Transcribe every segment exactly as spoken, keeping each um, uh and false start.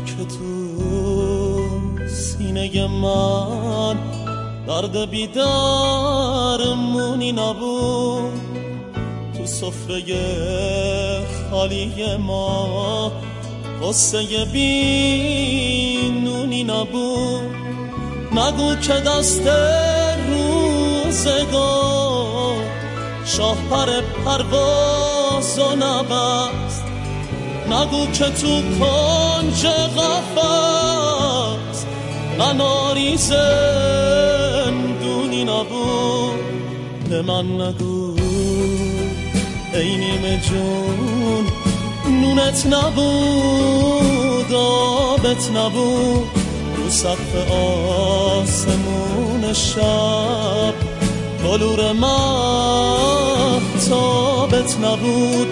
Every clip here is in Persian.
که تو سینه من درد بیدارمونی نبود، تو سفره خالی ما قصه بی نونی نبود. نگو که دست روزگار شاه پر پروازو نبست، نگو که تو کنج قفس قناری زندونی نبود. به من نگو ای نیمه جون نونت نبود، آبت نبود، رو سقف آسمون شب بلور مهتابت نبود.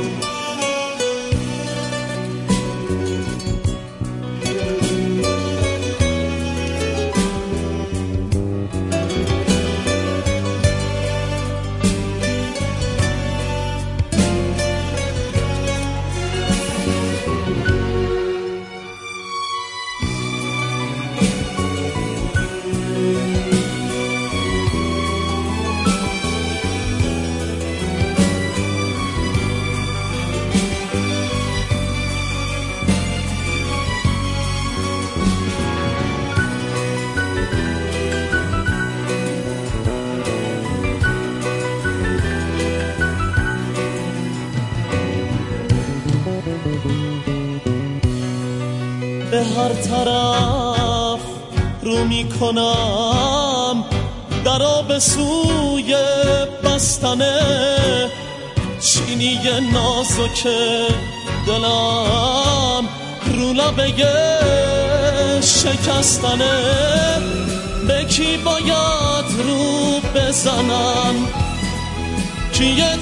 به هر طرف رو می کنم درا به سوی بستنه، چینی نازک دلم رو لبه شکستنه. به کی باید رو بزنم کیه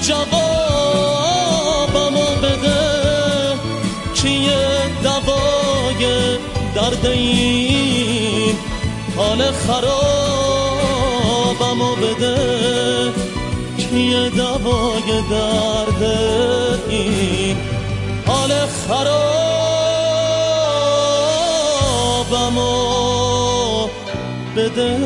جوابمو بده، کیه دوای درد این حال خرابمو بده، کیه دوای درد این حال خرابمو بده.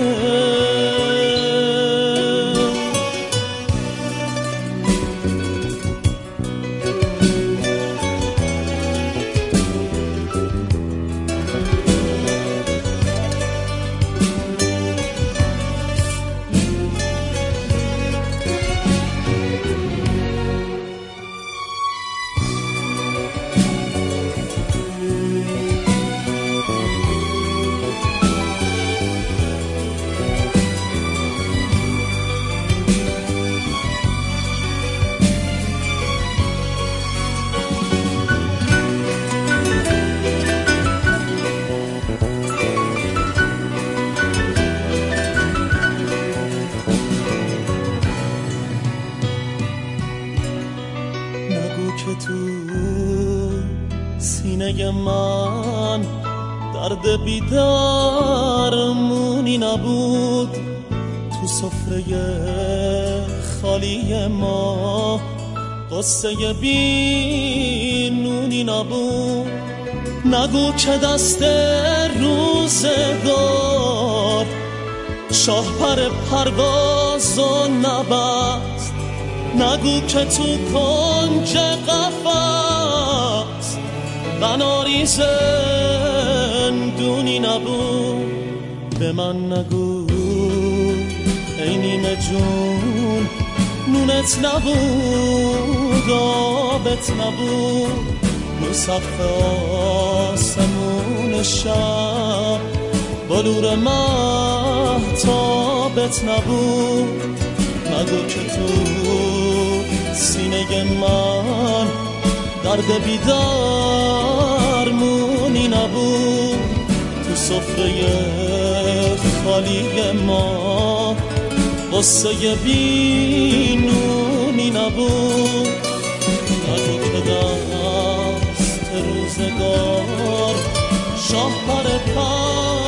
که تو سینه من درد بیدارمونی نبود، تو سفره خالی ما قصه بی نونی نبود. نگو که دست روزگار شاه پر پروازو نبست، نگو که تو کنج قفس قناری زندونی نبود. به من نگو ای نیمه جون نونت نبود، آبت نبود، رو سقف آسمون شب بلور مهتابت نبود. نگو که تو سینه من درد بیدارمونی نبود، تو سفره خالی ما قصه بی نونی نبود. نگو که دست روزگار شاه پر پر